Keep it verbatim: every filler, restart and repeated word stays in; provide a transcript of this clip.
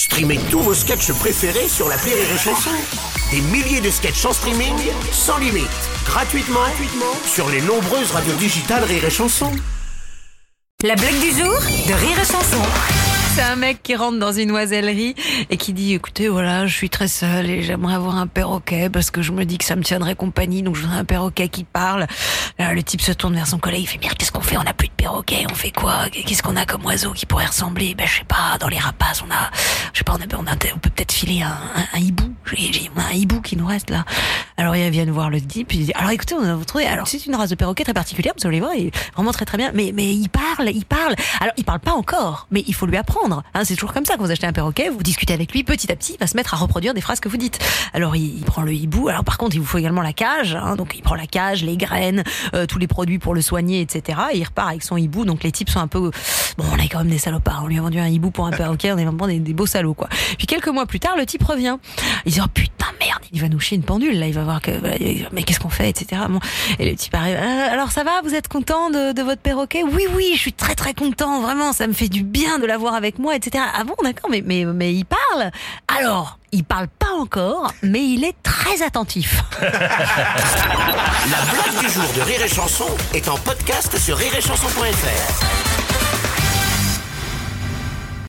Streamez tous vos sketchs préférés sur l'appli Rire et Chanson. Des milliers de sketchs en streaming, sans limite, gratuitement, gratuitement sur les nombreuses radios digitales Rire et Chanson. La blague du jour de Rire et Chanson. C'est un mec qui rentre dans une oisellerie et qui dit « Écoutez, voilà, je suis très seul et j'aimerais avoir un perroquet parce que je me dis que ça me tiendrait compagnie, donc je voudrais un perroquet qui parle. » Alors, le type se tourne vers son collègue, il fait « Merde, qu'est-ce qu'on fait? On n'a plus de perroquet, on fait quoi? Qu'est-ce qu'on a comme oiseau qui pourrait ressembler? Ben, je sais pas, dans les rapaces, on a, je sais pas, on, a, on, a, on peut peut-être filer un, un, un hibou. J'ai, j'ai, on a un hibou qui nous reste là. » Alors, il vient de voir le type, il dit « Alors, écoutez, on a trouvé, alors, c'est une race de perroquet très particulière, vous allez voir, il est vraiment très très bien, mais, mais il parle, il parle. Alors, il parle pas encore, mais il faut lui apprendre. Hein, c'est toujours comme ça, quand vous achetez un perroquet, vous discutez avec lui, petit à petit, il va se mettre à reproduire des phrases que vous dites. Alors il, il prend le hibou, alors par contre il vous faut également la cage, hein, donc il prend la cage, les graines, euh, tous les produits pour le soigner, et cetera. Et il repart avec son hibou, donc les types sont un peu... Bon, on est quand même des salopards, on lui a vendu un hibou pour un perroquet, on est vraiment des, des beaux salauds, quoi. Puis quelques mois plus tard, le type revient. Il dit, oh putain, merde, il va nous chier une pendule, là, il va voir que... Mais qu'est-ce qu'on fait, et cetera. Bon. Et le type arrive, euh, alors ça va, vous êtes content de, de votre perroquet? Oui, oui, je suis très très content, vraiment, ça me fait du bien de l'avoir avec moi, et cetera. Ah bon, d'accord, mais, mais, mais il parle? Alors, il parle pas encore, mais il est très attentif. La blague du jour de Rire et Chanson est en podcast sur rire et chanson point f r.